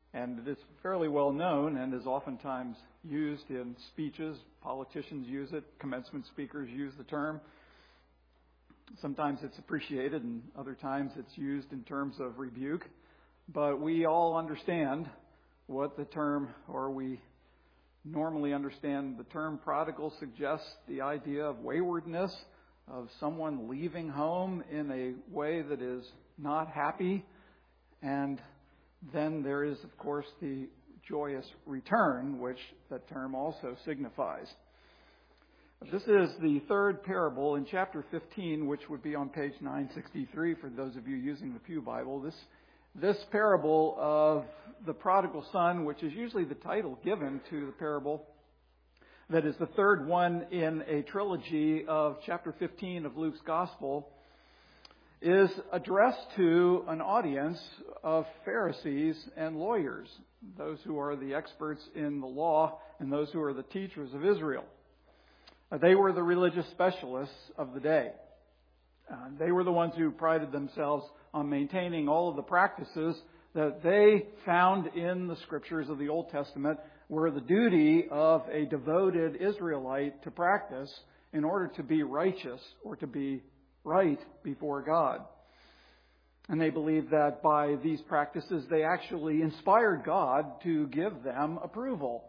And it is fairly well known and is oftentimes used in speeches. Politicians use it. Commencement speakers use the term. Sometimes it's appreciated and other times it's used in terms of rebuke. But we all understand what the term, or we normally understand the term prodigal suggests the idea of waywardness, of someone leaving home in a way that is not happy. And then there is, of course, the joyous return, which that term also signifies. This is the third parable in chapter 15, which would be on page 963 for those of you using the Pew Bible. This parable of the prodigal son, which is usually the title given to the parable, that is the third one in a trilogy of chapter 15 of Luke's Gospel, is addressed to an audience of Pharisees and lawyers, those who are the experts in the law and those who are the teachers of Israel. They were the religious specialists of the day. They were the ones who prided themselves on maintaining all of the practices that they found in the scriptures of the Old Testament were the duty of a devoted Israelite to practice in order to be righteous or to be right before God. And they believed that by these practices they actually inspired God to give them approval.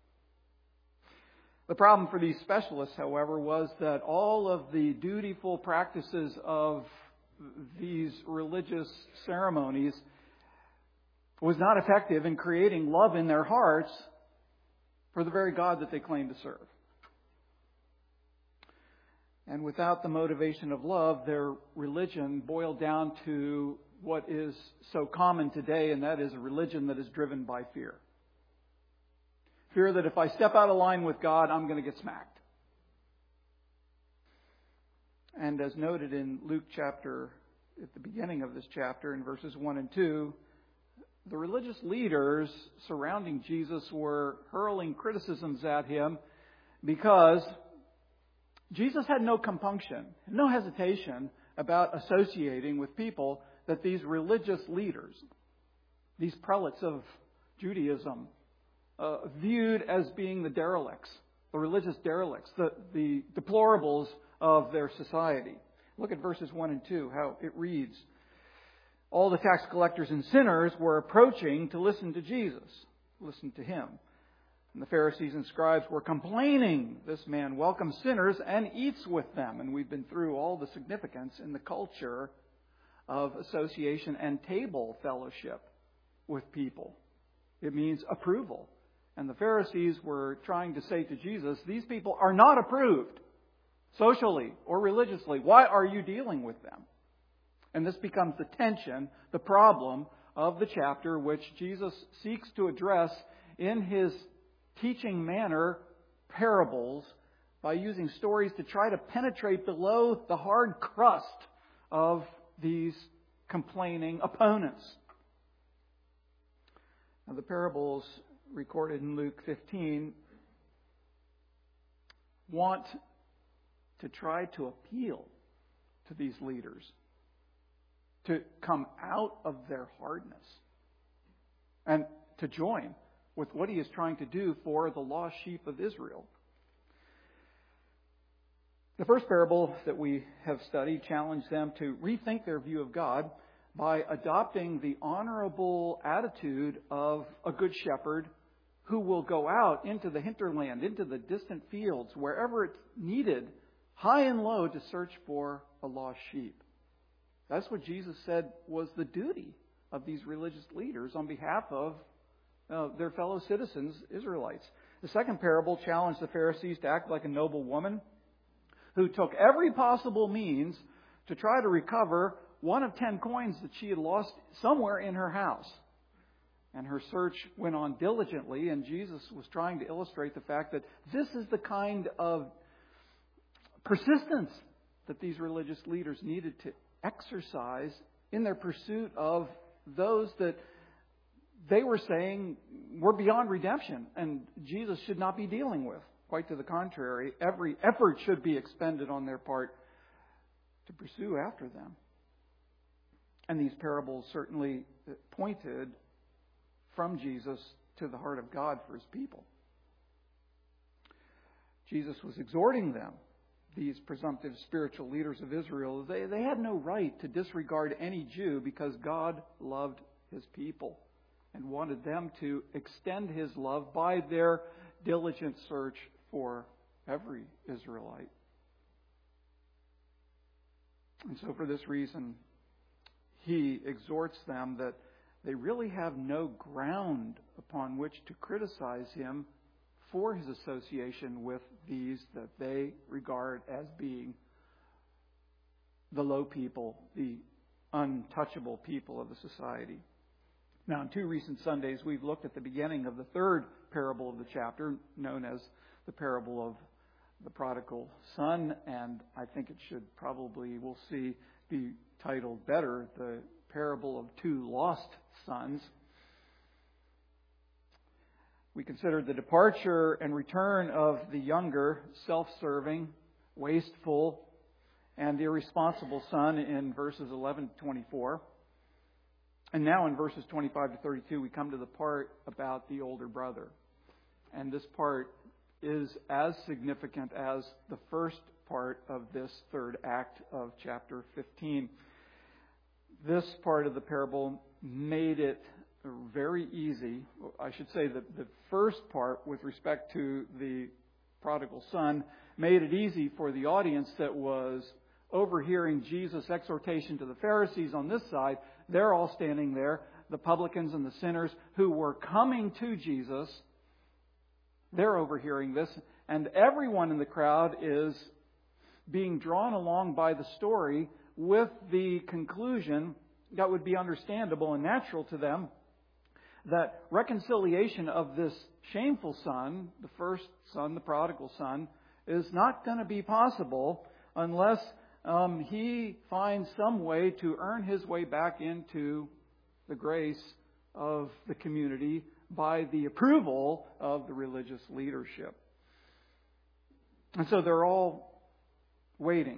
The problem for these specialists, however, was that all of the dutiful practices of these religious ceremonies was not effective in creating love in their hearts for the very God that they claimed to serve. And without the motivation of love, their religion boiled down to what is so common today, and that is a religion that is driven by fear. Fear that if I step out of line with God, I'm going to get smacked. And as noted in Luke chapter, at the beginning of this chapter, in verses 1 and 2, the religious leaders surrounding Jesus were hurling criticisms at him because Jesus had no compunction, no hesitation about associating with people that these religious leaders, these prelates of Judaism, viewed as being the derelicts, the religious derelicts, the deplorables of their society. Look at verses 1 and 2, how it reads. All the tax collectors and sinners were approaching to listen to Jesus, listen to him. And the Pharisees and scribes were complaining, this man welcomes sinners and eats with them. And we've been through all the significance in the culture of association and table fellowship with people. It means approval. And the Pharisees were trying to say to Jesus, these people are not approved socially or religiously. Why are you dealing with them? And this becomes the tension, the problem of the chapter, which Jesus seeks to address in his teaching manner, parables, by using stories to try to penetrate below the hard crust of these complaining opponents. Now, the parables recorded in Luke 15 want to try to appeal to these leaders to come out of their hardness and to join with what he is trying to do for the lost sheep of Israel. The first parable that we have studied challenged them to rethink their view of God by adopting the honorable attitude of a good shepherd who will go out into the hinterland, into the distant fields, wherever it's needed, high and low, to search for a lost sheep. That's what Jesus said was the duty of these religious leaders on behalf of their fellow citizens, Israelites. The second parable challenged the Pharisees to act like a noble woman who took every possible means to try to recover one of 10 coins that she had lost somewhere in her house. And her search went on diligently, and Jesus was trying to illustrate the fact that this is the kind of persistence that these religious leaders needed to exercise in their pursuit of those that they were saying were beyond redemption and Jesus should not be dealing with. Quite to the contrary, every effort should be expended on their part to pursue after them. And these parables certainly pointed from Jesus to the heart of God for His people. Jesus was exhorting them, these presumptive spiritual leaders of Israel. They had no right to disregard any Jew because God loved His people and wanted them to extend His love by their diligent search for every Israelite. And so for this reason, He exhorts them that they really have no ground upon which to criticize Him for His association with these that they regard as being the low people, the untouchable people of the society. Now, in 2 recent Sundays, we've looked at the beginning of the third parable of the chapter, known as the parable of the prodigal son, and I think it should probably, we'll see, be titled better, the parable of 2 lost sons. We considered the departure and return of the younger, self-serving, wasteful, and irresponsible son in verses 11 to 24. And now in verses 25 to 32, we come to the part about the older brother. And this part is as significant as the first part of this third act of chapter 15. This part of the parable made it very easy. I should say that the first part, with respect to the prodigal son, made it easy for the audience that was overhearing Jesus' exhortation to the Pharisees on this side. They're all standing there, the publicans and the sinners who were coming to Jesus. They're overhearing this, and everyone in the crowd is being drawn along by the story with the conclusion that would be understandable and natural to them, that reconciliation of this shameful son, the first son, the prodigal son, is not going to be possible unless he finds some way to earn his way back into the grace of the community by the approval of the religious leadership. And so they're all waiting.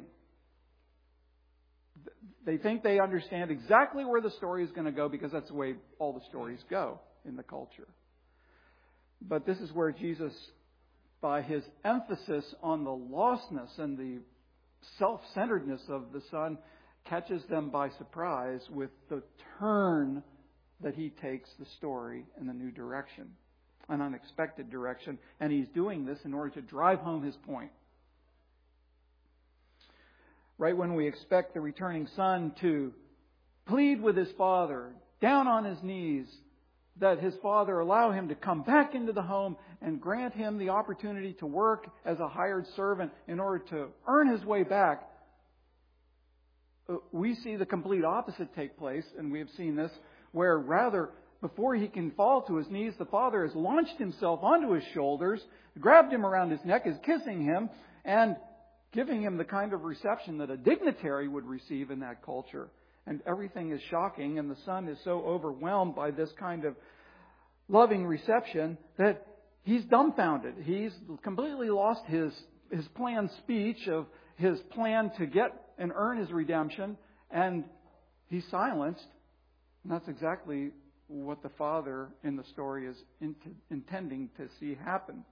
They think they understand exactly where the story is going to go because that's the way all the stories go in the culture. But this is where Jesus, by His emphasis on the lostness and the self-centeredness of the son, catches them by surprise with the turn that He takes the story in a new direction, an unexpected direction. And He's doing this in order to drive home His point. Right when we expect the returning son to plead with his father, down on his knees, that his father allow him to come back into the home and grant him the opportunity to work as a hired servant in order to earn his way back, we see the complete opposite take place, and we have seen this, where rather, before he can fall to his knees, the father has launched himself onto his shoulders, grabbed him around his neck, is kissing him, and giving him the kind of reception that a dignitary would receive in that culture. And everything is shocking, and the son is so overwhelmed by this kind of loving reception that he's dumbfounded. He's completely lost his planned speech of his plan to get and earn his redemption, and he's silenced. And that's exactly what the father in the story is intending to see happen.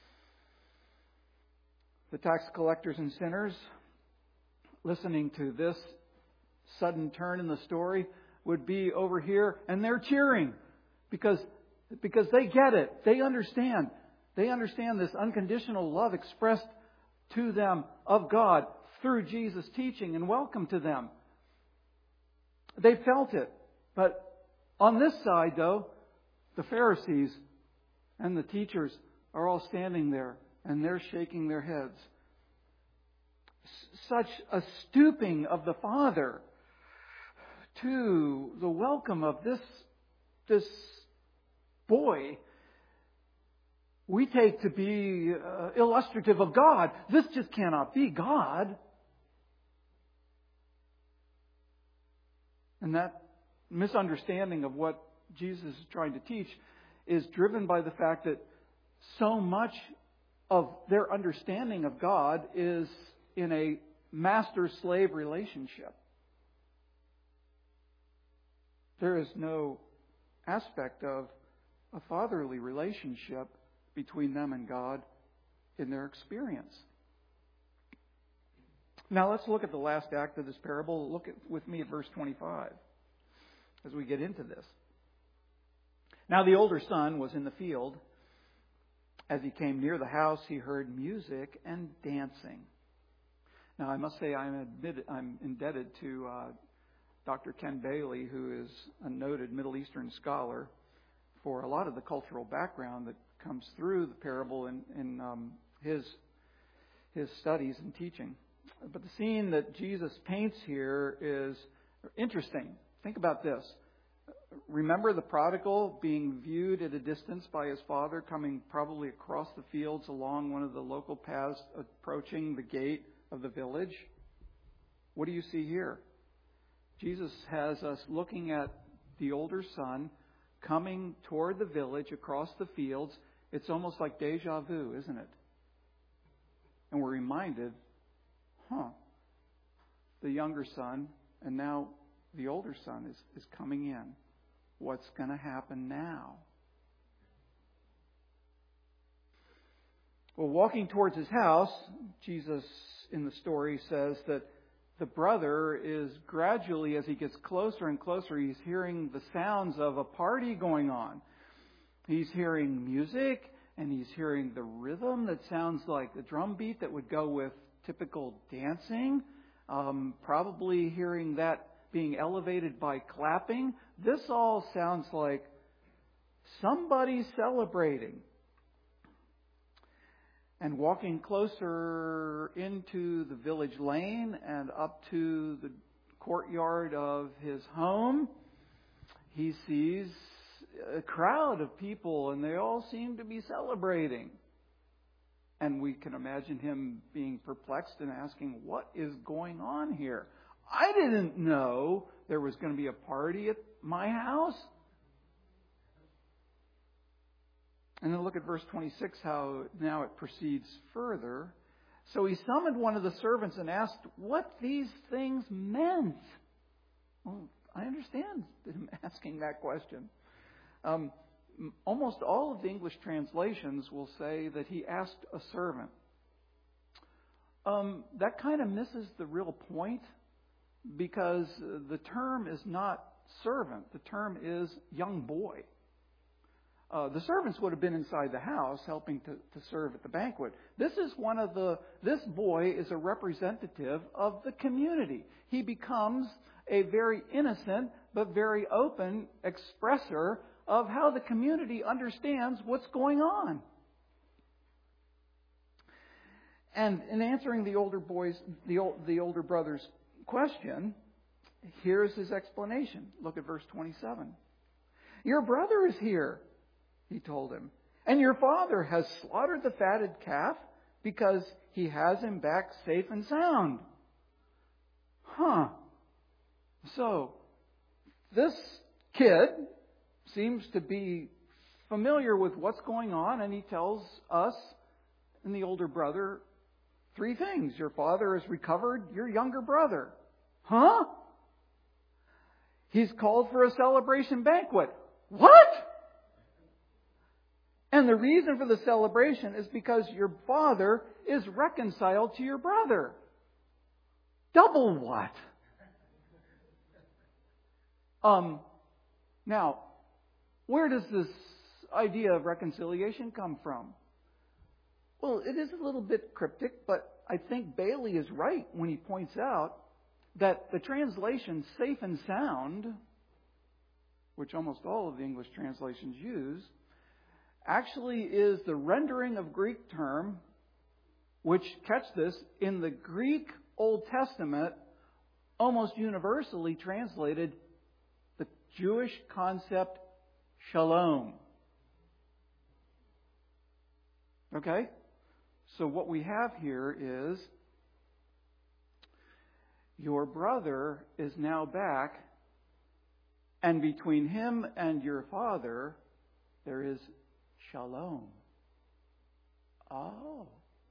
The tax collectors and sinners, listening to this sudden turn in the story, would be over here and they're cheering because they get it. They understand. They understand this unconditional love expressed to them of God through Jesus' teaching and welcome to them. They felt it. But on this side, though, the Pharisees and the teachers are all standing there and they're shaking their heads. Such a stooping of the Father to the welcome of this boy we take to be illustrative of God. This just cannot be God. And that misunderstanding of what Jesus is trying to teach is driven by the fact that so much of their understanding of God is in a master-slave relationship. There is no aspect of a fatherly relationship between them and God in their experience. Now let's look at the last act of this parable. Look with me at verse 25 as we get into this. Now the older son was in the field. As he came near the house, he heard music and dancing. Now I must say I'm indebted to Dr. Ken Bailey, who is a noted Middle Eastern scholar, for a lot of the cultural background that comes through the parable in his studies and teaching. But the scene that Jesus paints here is interesting. Think about this. Remember the prodigal being viewed at a distance by his father, coming probably across the fields along one of the local paths, approaching the gate of the village? What do you see here? Jesus has us looking at the older son coming toward the village across the fields. It's almost like deja vu, isn't it? And we're reminded, the younger son and now the older son is coming in. What's going to happen now? Well, walking towards his house, Jesus in the story says that the brother is gradually, as he gets closer and closer, he's hearing the sounds of a party going on. He's hearing music, and he's hearing the rhythm that sounds like the drum beat that would go with typical dancing. Probably hearing that being elevated by clapping. This all sounds like somebody celebrating. And walking closer into the village lane and up to the courtyard of his home, he sees a crowd of people, and they all seem to be celebrating. And we can imagine him being perplexed and asking, what is going on here? I didn't know there was going to be a party at my house. And then look at verse 26, how now it proceeds further. So he summoned one of the servants and asked what these things meant. Well, I understand him asking that question. Almost all of the English translations will say that he asked a servant. That kind of misses the real point, because the term is not servant. The term is young boy. The servants would have been inside the house helping to serve at the banquet. This boy is a representative of the community. He becomes a very innocent but very open expresser of how the community understands what's going on. And in answering the older brother's question, here's his explanation. Look at verse 27. Your brother is here, he told him, and your father has slaughtered the fatted calf because he has him back safe and sound. So, this kid seems to be familiar with what's going on, and he tells us and the older brother 3 things. Your father has recovered your younger brother. He's called for a celebration banquet. What? And the reason for the celebration is because your father is reconciled to your brother. Double what? Now, where does this idea of reconciliation come from? Well, it is a little bit cryptic, but I think Bailey is right when he points out that the translation safe and sound, which almost all of the English translations use, actually is the rendering of Greek term, which, catch this, in the Greek Old Testament, almost universally translated the Jewish concept shalom. Okay? So what we have here is your brother is now back, and between him and your father, there is shalom. Oh.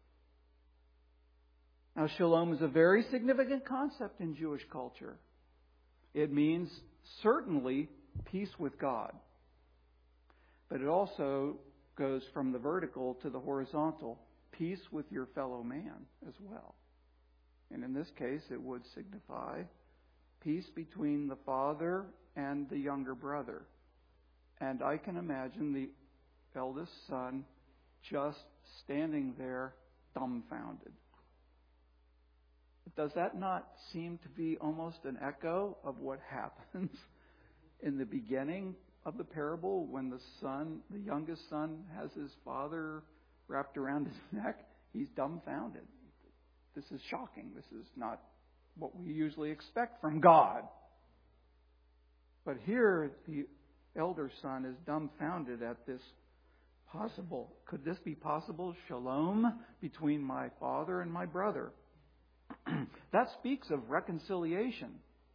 Now, shalom is a very significant concept in Jewish culture. It means certainly peace with God. But it also goes from the vertical to the horizontal. Peace with your fellow man as well. And in this case, it would signify peace between the father and the younger brother. And I can imagine the eldest son just standing there dumbfounded. Does that not seem to be almost an echo of what happens in the beginning of the parable when the youngest son, has his father wrapped around his neck? He's dumbfounded. This is shocking. This is not what we usually expect from God. But here, the elder son is dumbfounded at this possible. Could this be possible? Shalom between my father and my brother. That speaks of reconciliation.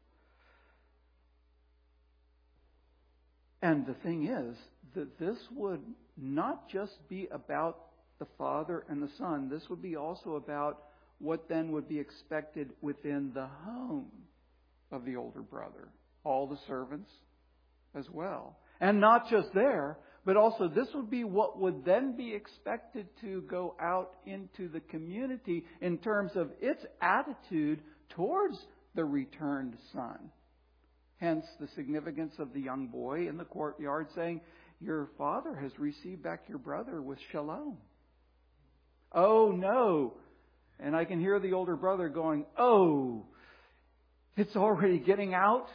And the thing is that this would not just be about the father and the son. This would be also about what then would be expected within the home of the older brother. All the servants as well. And not just there, but also this would be what would then be expected to go out into the community in terms of its attitude towards the returned son. Hence the significance of the young boy in the courtyard saying, your father has received back your brother with shalom. Oh no. And I can hear the older brother going, oh, it's already getting out.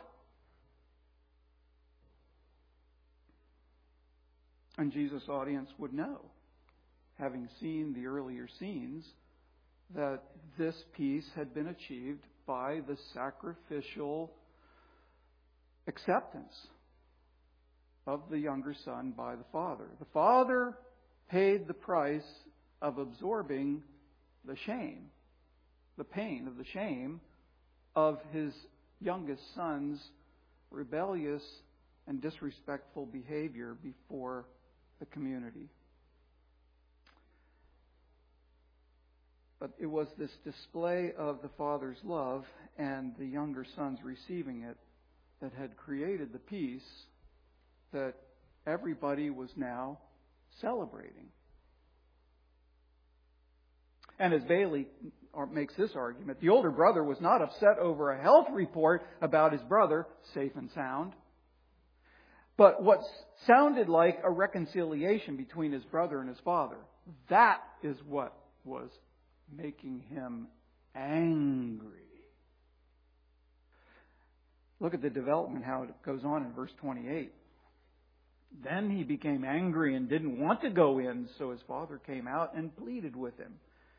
And Jesus' audience would know, having seen the earlier scenes, that this peace had been achieved by the sacrificial acceptance of the younger son by the father. The father paid the price of absorbing the shame, the pain of the shame of his youngest son's rebellious and disrespectful behavior before the community. But it was this display of the father's love and the younger son's receiving it that had created the peace that everybody was now celebrating. And as Bailey makes this argument, the older brother was not upset over a health report about his brother, safe and sound. But what sounded like a reconciliation between his brother and his father, that is what was making him angry. Look at the development, how it goes on in verse 28. Then he became angry and didn't want to go in, so his father came out and pleaded with him.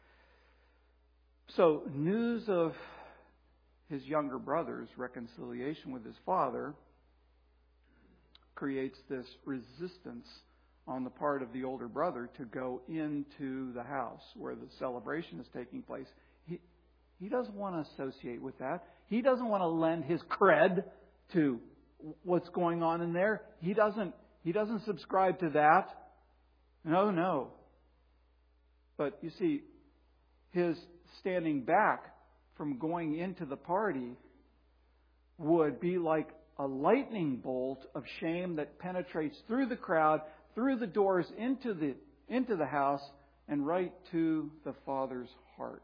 So news of his younger brother's reconciliation with his father creates this resistance on the part of the older brother to go into the house where the celebration is taking place. He doesn't want to associate with that. He doesn't want to lend his cred to what's going on in there. He doesn't subscribe to that. No. But you see, his standing back from going into the party would be like a lightning bolt of shame that penetrates through the crowd, through the doors into the house, and right to the father's heart.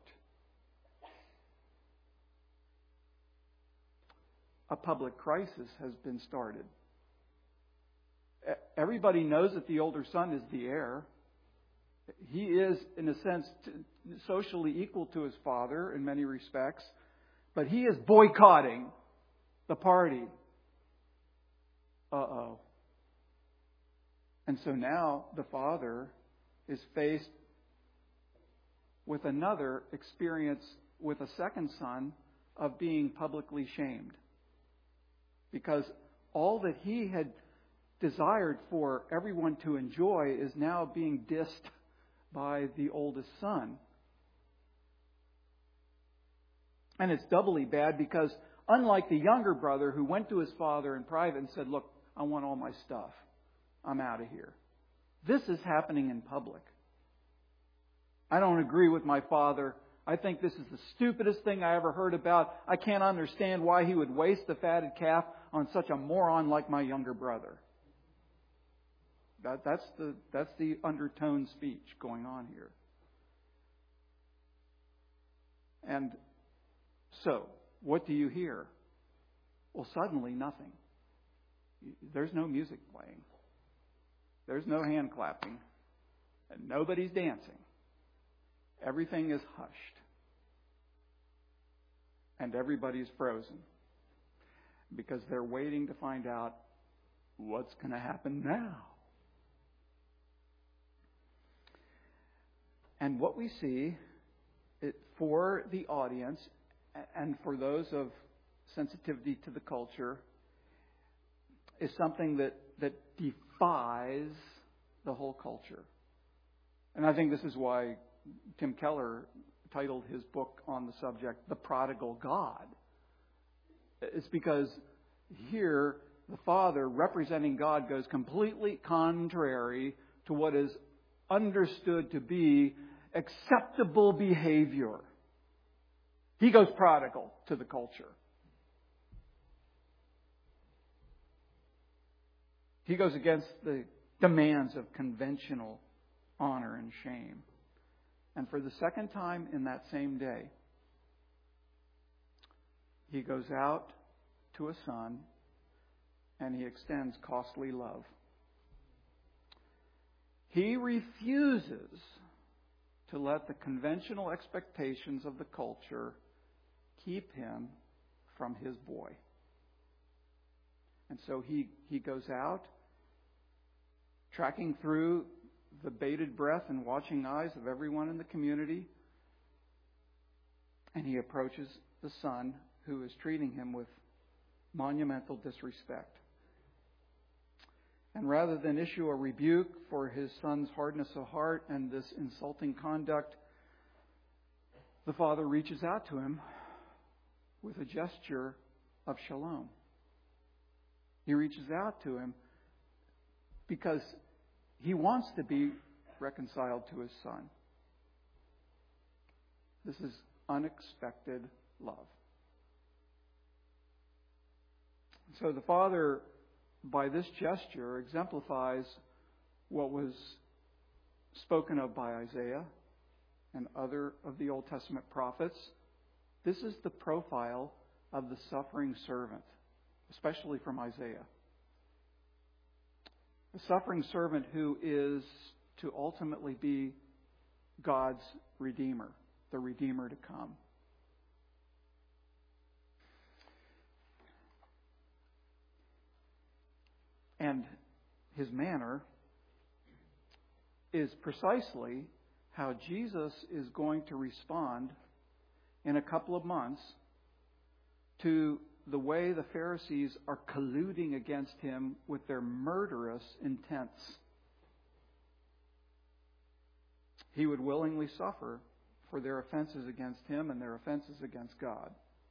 A public crisis has been started. Everybody knows that the older son is the heir. He is, in a sense, socially equal to his father in many respects, but he is boycotting the party. Uh-oh. And so now the father is faced with another experience with a second son of being publicly shamed. Because all that he had desired for everyone to enjoy is now being dissed by the oldest son. And it's doubly bad because unlike the younger brother who went to his father in private and said, look, I want all my stuff. I'm out of here. This is happening in public. I don't agree with my father. I think this is the stupidest thing I ever heard about. I can't understand why he would waste the fatted calf on such a moron like my younger brother. That's the undertone speech going on here. And so, what do you hear? Well, suddenly nothing. There's no music playing. There's no hand clapping. And nobody's dancing. Everything is hushed. And everybody's frozen. Because they're waiting to find out what's going to happen now. And what we see for the audience and for those of sensitivity to the culture is something that defies the whole culture. And I think this is why Tim Keller titled his book on the subject, The Prodigal God. It's because here the Father, representing God, goes completely contrary to what is understood to be acceptable behavior. He goes prodigal to the culture. He goes against the demands of conventional honor and shame. And for the second time in that same day, he goes out to a son and he extends costly love. He refuses to let the conventional expectations of the culture keep him from his boy. And so he goes out, tracking through the bated breath and watching eyes of everyone in the community, and he approaches the son who is treating him with monumental disrespect. And rather than issue a rebuke for his son's hardness of heart and this insulting conduct, the father reaches out to him with a gesture of shalom. He reaches out to him because he wants to be reconciled to his son. This is unexpected love. So the Father, by this gesture, exemplifies what was spoken of by Isaiah and other of the Old Testament prophets. This is the profile of the suffering servant, especially from Isaiah. The suffering servant who is to ultimately be God's Redeemer, the Redeemer to come. And his manner is precisely how Jesus is going to respond in a couple of months to the way the Pharisees are colluding against him with their murderous intents. He would willingly suffer for their offenses against him and their offenses against God.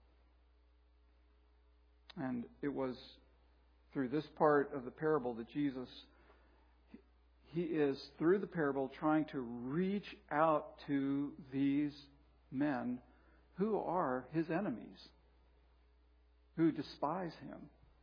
And it was through this part of the parable that Jesus, he is, through the parable, trying to reach out to these men who are his enemies, who despise him.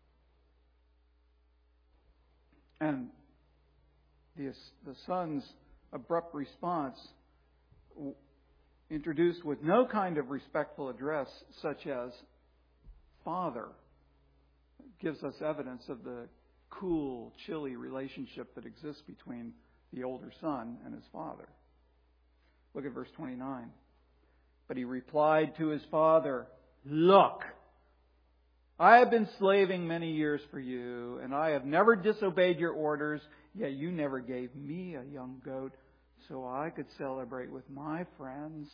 And the son's abrupt response, introduced with no kind of respectful address, such as Father, gives us evidence of the cool, chilly relationship that exists between the older son and his father. Look at verse 29. But he replied to his father, "Look, I have been slaving many years for you, and I have never disobeyed your orders, yet you never gave me a young goat so I could celebrate with my friends."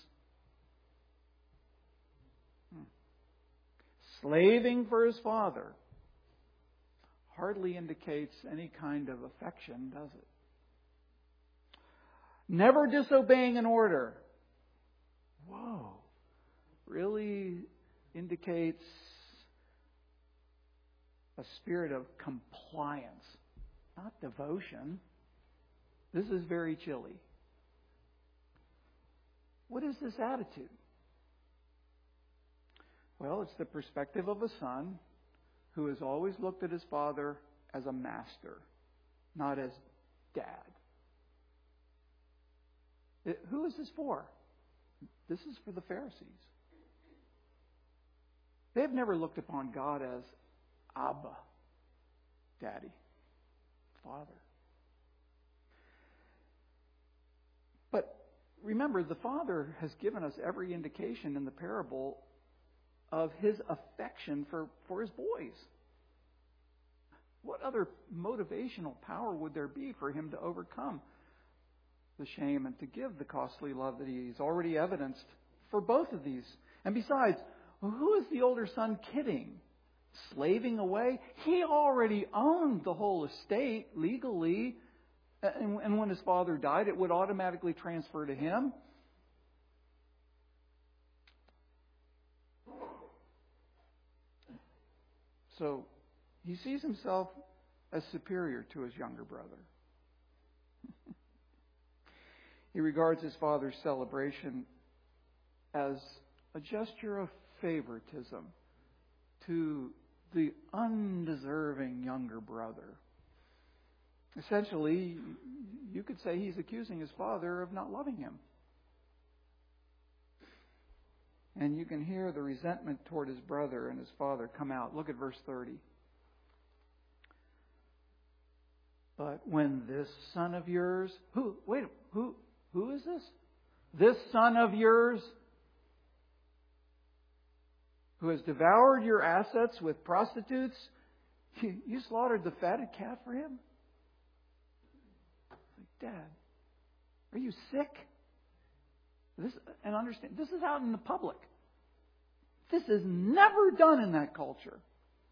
Slaving for his father hardly indicates any kind of affection, does it? Never disobeying an order. Whoa. Really indicates a spirit of compliance, not devotion. This is very chilly. What is this attitude? Well, it's the perspective of a son who has always looked at his father as a master, not as Dad. Who is this for? This is for the Pharisees. They've never looked upon God as Abba, Daddy, Father. But remember, the Father has given us every indication in the parable of His affection for His boys. What other motivational power would there be for Him to overcome the shame and to give the costly love that He's already evidenced for both of these? And besides, who is the older son kidding? Slaving away? He already owned the whole estate legally. And when his father died, it would automatically transfer to him. So he sees himself as superior to his younger brother. He regards his father's celebration as a gesture of favoritism to the undeserving younger brother. Essentially, you could say he's accusing his father of not loving him. And you can hear the resentment toward his brother and his father come out. Look at verse 30. But when this son of yours... Who is this? This son of yours who has devoured your assets with prostitutes, you slaughtered the fatted calf for him? Dad, are you sick? And understand, this is out in the public. This is never done in that culture.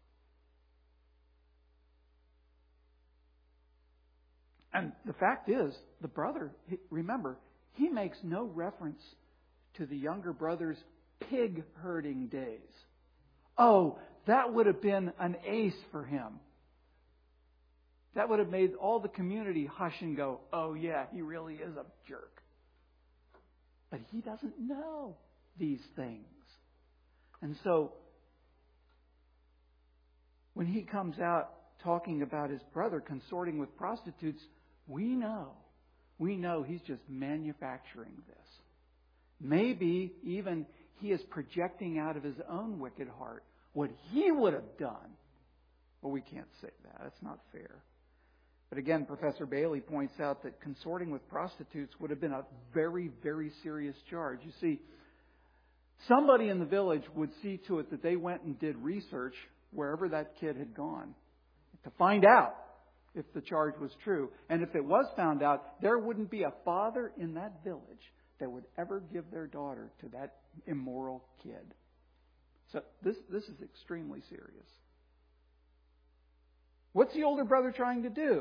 And the fact is, the brother, remember, he makes no reference to the younger brother's pig herding days. Oh, that would have been an ace for him. That would have made all the community hush and go, oh yeah, he really is a jerk. But he doesn't know these things. And so, when he comes out talking about his brother consorting with prostitutes, we know he's just manufacturing this. Maybe even he is projecting out of his own wicked heart what he would have done. Well, we can't say that. That's not fair. But again, Professor Bailey points out that consorting with prostitutes would have been a very, very serious charge. You see, somebody in the village would see to it that they went and did research wherever that kid had gone to find out if the charge was true. And if it was found out, there wouldn't be a father in that village that would ever give their daughter to that immoral kid. So this is extremely serious. What's the older brother trying to do?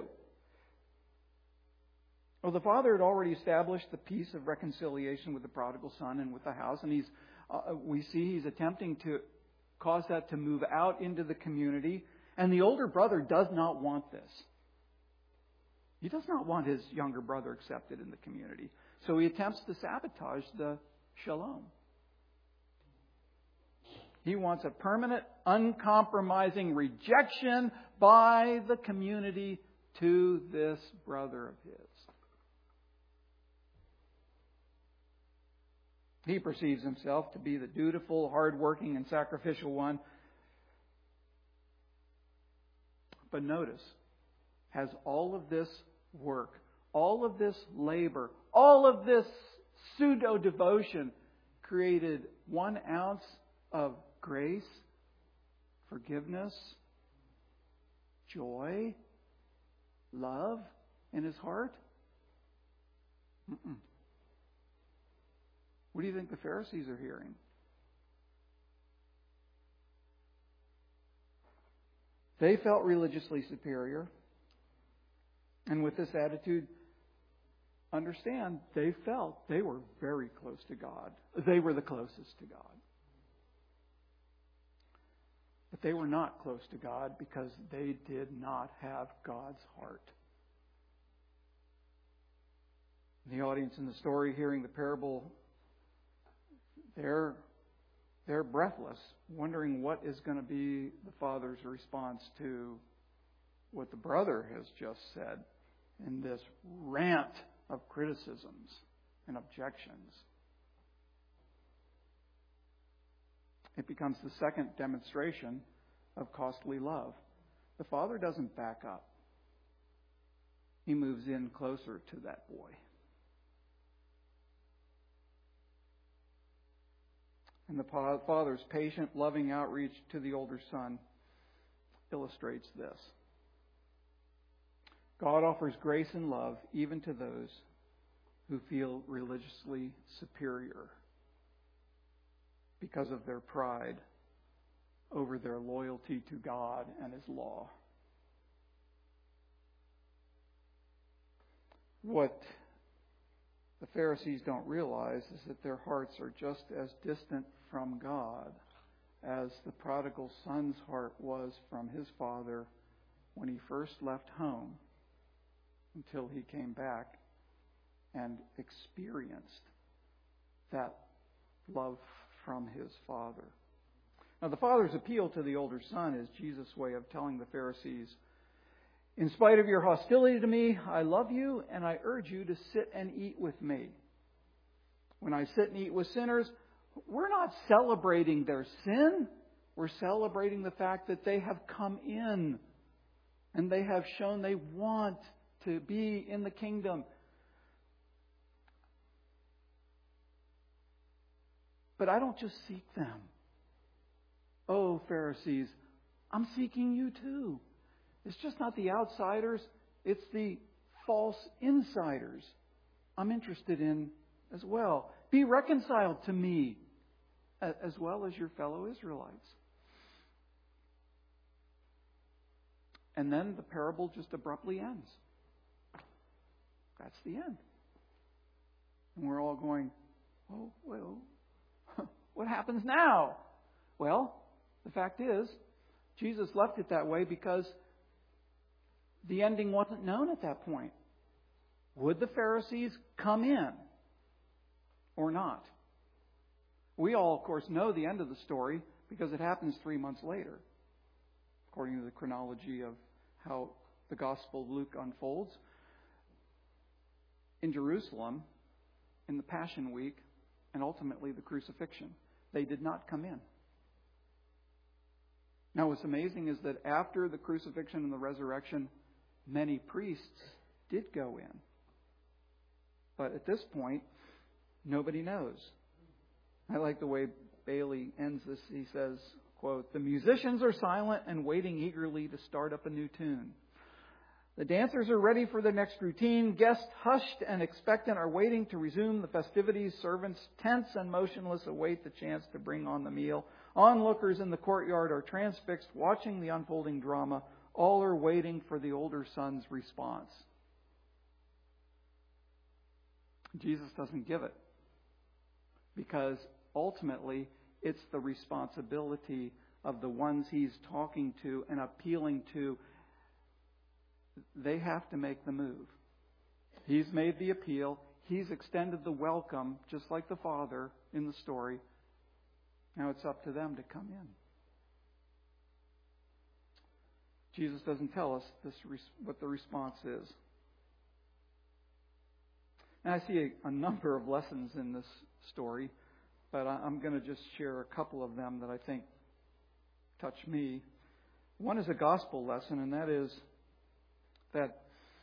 Well, the father had already established the peace of reconciliation with the prodigal son and with the house, and we see he's attempting to cause that to move out into the community. And the older brother does not want this. He does not want his younger brother accepted in the community. So he attempts to sabotage the shalom. He wants a permanent, uncompromising rejection by the community to this brother of his. He perceives himself to be the dutiful, hardworking, and sacrificial one. But notice, has all of this work, all of this labor, all of this pseudo-devotion created 1 ounce of grace, forgiveness, joy, love in his heart? What do you think the Pharisees are hearing? They felt religiously superior. And with this attitude, understand, they felt they were very close to God. They were the closest to God. But they were not close to God because they did not have God's heart. The audience in the story hearing the parable, they're breathless, wondering what is going to be the father's response to what the brother has just said. in this rant of criticisms and objections. It becomes the second demonstration of costly love. The father doesn't back up. He moves in closer to that boy. And the father's patient, loving outreach to the older son illustrates this. God offers grace and love even to those who feel religiously superior because of their pride over their loyalty to God and His law. What the Pharisees don't realize is that their hearts are just as distant from God as the prodigal son's heart was from his father when he first left home until he came back and experienced that love from his father. Now, the father's appeal to the older son is Jesus' way of telling the Pharisees, in spite of your hostility to me, I love you and I urge you to sit and eat with me. When I sit and eat with sinners, we're not celebrating their sin. We're celebrating the fact that they have come in and they have shown they want to be in the kingdom. But I don't just seek them. Oh, Pharisees, I'm seeking you too. It's just not the outsiders. It's the false insiders I'm interested in as well. Be reconciled to me as well as your fellow Israelites. And then the parable just abruptly ends. That's the end. And we're all going, oh, well, what happens now? Well, the fact is, Jesus left it that way because the ending wasn't known at that point. Would the Pharisees come in or not? We all, of course, know the end of the story because it happens 3 months later, according to the chronology of how the Gospel of Luke unfolds. In Jerusalem, in the Passion Week, and ultimately the crucifixion, they did not come in. Now, what's amazing is that after the crucifixion and the resurrection, many priests did go in. But at this point, nobody knows. I like the way Bailey ends this. He says, quote, "The musicians are silent and waiting eagerly to start up a new tune. The dancers are ready for the next routine. Guests, hushed and expectant, are waiting to resume the festivities. Servants, tense and motionless, await the chance to bring on the meal. Onlookers in the courtyard are transfixed, watching the unfolding drama. All are waiting for the older son's response." Jesus doesn't give it, because ultimately it's the responsibility of the ones He's talking to and appealing to. They have to make the move. He's made the appeal. He's extended the welcome, just like the Father in the story. Now it's up to them to come in. Jesus doesn't tell us what the response is. And I see a number of lessons in this story, but I'm going to just share a couple of them that I think touch me. One is a gospel lesson, and that is that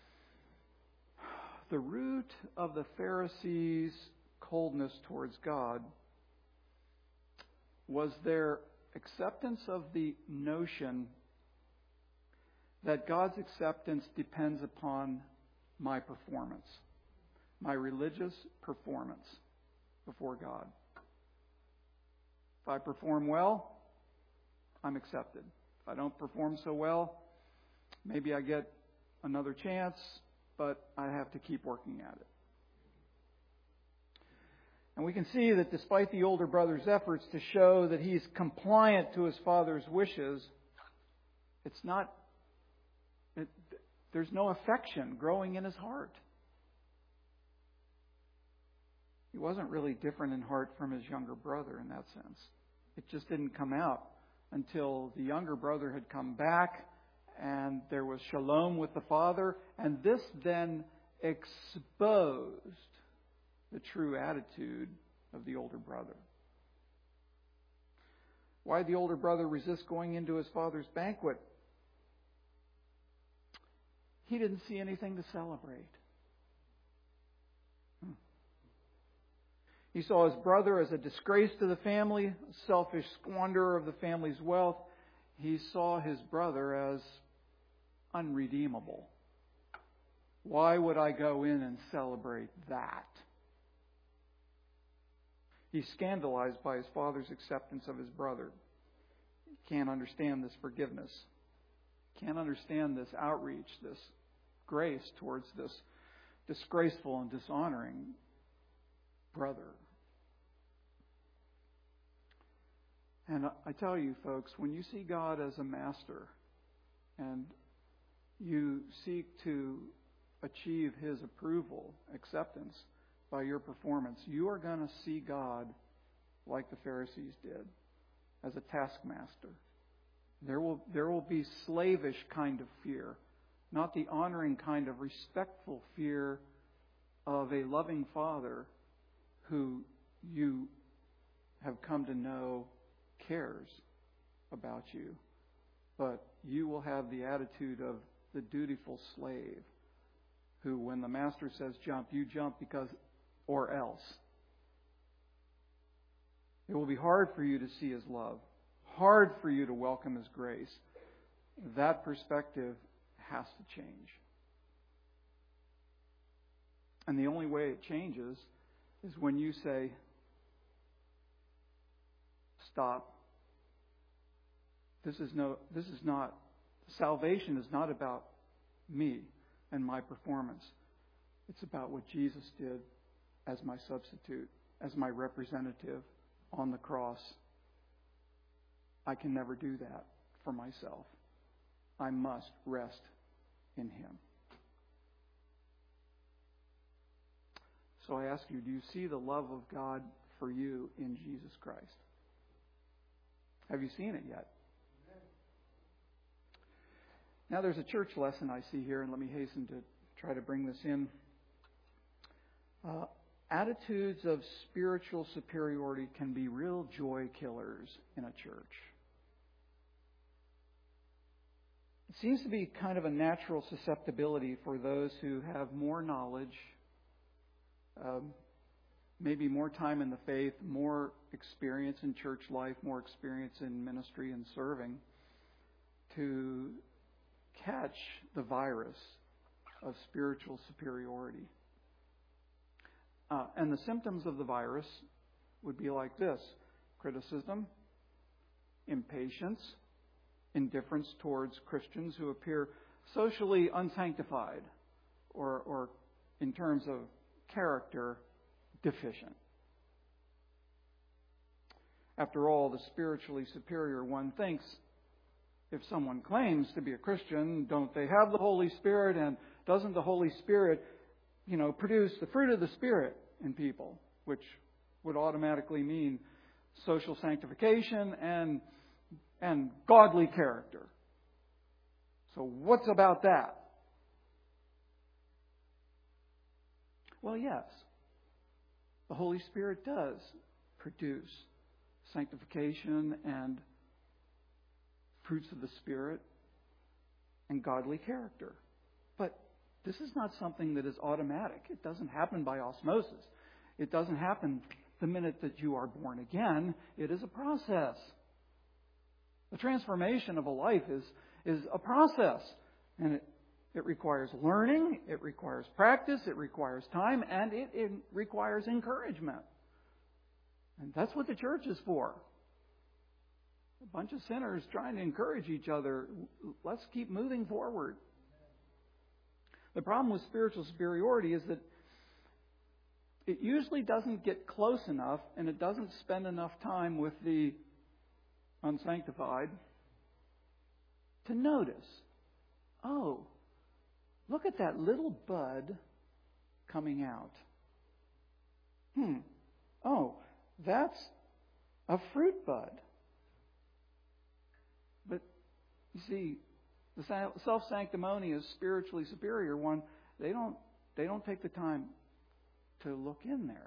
the root of the Pharisees' coldness towards God was their acceptance of the notion that God's acceptance depends upon my performance, my religious performance before God. If I perform well, I'm accepted. If I don't perform so well, maybe I get another chance, but I have to keep working at it. And we can see that despite the older brother's efforts to show that he's compliant to his father's wishes, there's no affection growing in his heart. He wasn't really different in heart from his younger brother in that sense. It just didn't come out until the younger brother had come back and there was shalom with the Father, and this then exposed the true attitude of the older brother. Why did the older brother resist going into his father's banquet? He didn't see anything to celebrate. He saw his brother as a disgrace to the family, a selfish squanderer of the family's wealth. He saw his brother as unredeemable. Why would I go in and celebrate that? He's scandalized by his father's acceptance of his brother. He can't understand this forgiveness. Can't understand this outreach, this grace towards this disgraceful and dishonoring brother. And I tell you, folks, when you see God as a master and you seek to achieve His approval, acceptance by your performance, you are going to see God like the Pharisees did, as a taskmaster. There will be slavish kind of fear, not the honoring kind of respectful fear of a loving Father who you have come to know cares about you. But you will have the attitude of the dutiful slave who, when the master says jump, you jump because or else. It will be hard for you to see His love, hard for you to welcome His grace. That perspective has to change. And the only way it changes is when you say, stop. Salvation is not about me and my performance. It's about what Jesus did as my substitute, as my representative on the cross. I can never do that for myself. I must rest in Him. So I ask you, do you see the love of God for you in Jesus Christ? Have you seen it yet? Now there's a church lesson I see here, and let me hasten to try to bring this in. Attitudes of spiritual superiority can be real joy killers in a church. It seems to be kind of a natural susceptibility for those who have more knowledge, maybe more time in the faith, more experience in church life, more experience in ministry and serving, to catch the virus of spiritual superiority. And the symptoms of the virus would be like this: criticism, impatience, indifference towards Christians who appear socially unsanctified or in terms of character, deficient. After all, the spiritually superior one thinks, if someone claims to be a Christian, don't they have the Holy Spirit? And doesn't the Holy Spirit, produce the fruit of the Spirit in people, which would automatically mean social sanctification and godly character. So what's about that? Well, yes, the Holy Spirit does produce sanctification and fruits of the Spirit and godly character. But this is not something that is automatic. It doesn't happen by osmosis. It doesn't happen the minute that you are born again. It is a process. The transformation of a life is a process. And it requires learning, it requires practice, it requires time, and it requires encouragement. And that's what the church is for. A bunch of sinners trying to encourage each other. Let's keep moving forward. The problem with spiritual superiority is that it usually doesn't get close enough, and it doesn't spend enough time with the unsanctified to notice, oh, look at that little bud coming out. Oh, that's a fruit bud. But you see, The self-sanctimonious, spiritually superior one, they don't take the time to look in there.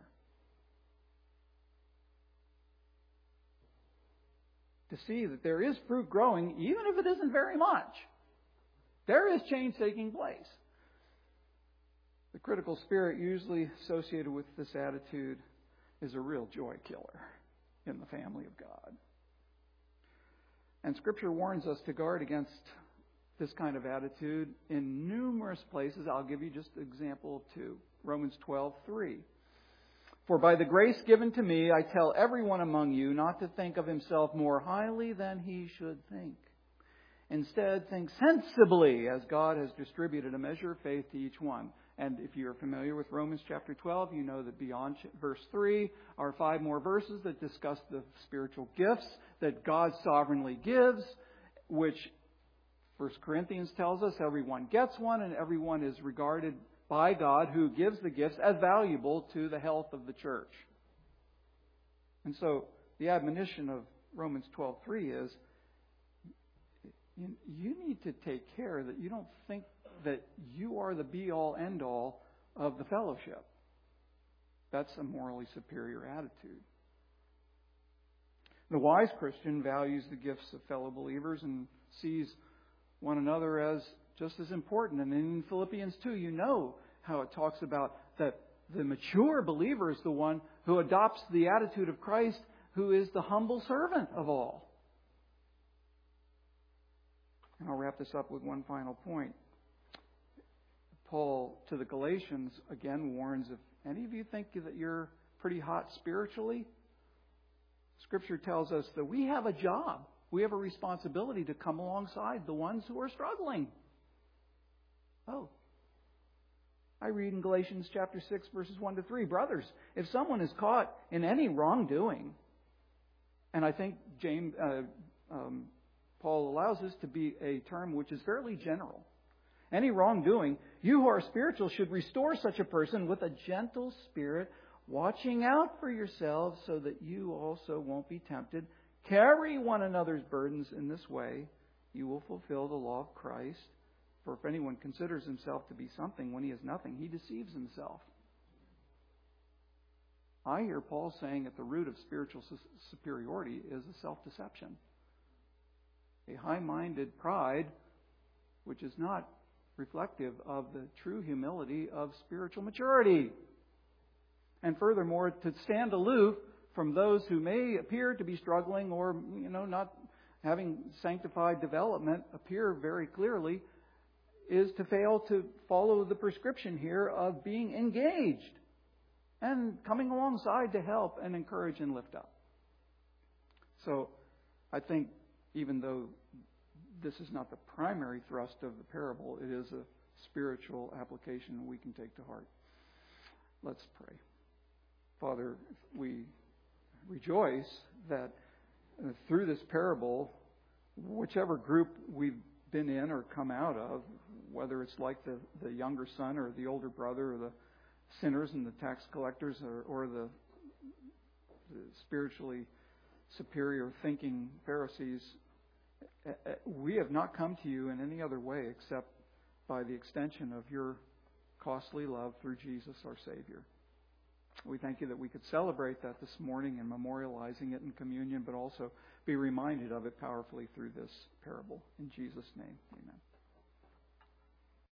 To see that there is fruit growing, even if it isn't very much. There is change taking place. The critical spirit usually associated with this attitude is a real joy killer in the family of God. And Scripture warns us to guard against this kind of attitude in numerous places. I'll give you just an example of two. Romans 12:3. For by the grace given to me, I tell everyone among you not to think of himself more highly than he should think. Instead, think sensibly, as God has distributed a measure of faith to each one. And if you're familiar with Romans chapter 12, you know that beyond verse 3 are 5 more verses that discuss the spiritual gifts that God sovereignly gives, which 1 Corinthians tells us everyone gets one and everyone is regarded by God who gives the gifts as valuable to the health of the church. And so the admonition of Romans 12:3 is you need to take care that you don't think that you are the be-all, end-all of the fellowship. That's a morally superior attitude. The wise Christian values the gifts of fellow believers and sees one another as just as important. And in Philippians 2, you know how it talks about that the mature believer is the one who adopts the attitude of Christ, who is the humble servant of all. And I'll wrap this up with one final point. Paul, to the Galatians, again warns, if any of you think that you're pretty hot spiritually, Scripture tells us that we have a job. We have a responsibility to come alongside the ones who are struggling. Oh, I read in Galatians chapter 6, verses 1 to 3, brothers, if someone is caught in any wrongdoing, and I think Paul allows this to be a term which is fairly general. Any wrongdoing, you who are spiritual should restore such a person with a gentle spirit, watching out for yourselves so that you also won't be tempted. Carry one another's burdens in this way. You will fulfill the law of Christ. For if anyone considers himself to be something when he is nothing, he deceives himself. I hear Paul saying that the root of spiritual superiority is a self-deception. A high-minded pride, which is not reflective of the true humility of spiritual maturity. And furthermore, to stand aloof from those who may appear to be struggling or, not having sanctified development appear very clearly, is to fail to follow the prescription here of being engaged and coming alongside to help and encourage and lift up. So I think even though this is not the primary thrust of the parable, it is a spiritual application we can take to heart. Let's pray. Father, we rejoice that through this parable, whichever group we've been in or come out of, whether it's like the younger son or the older brother or the sinners and the tax collectors or the spiritually superior thinking Pharisees, we have not come to you in any other way except by the extension of your costly love through Jesus our Savior. We thank you that we could celebrate that this morning in memorializing it in communion, but also be reminded of it powerfully through this parable. In Jesus' name, amen.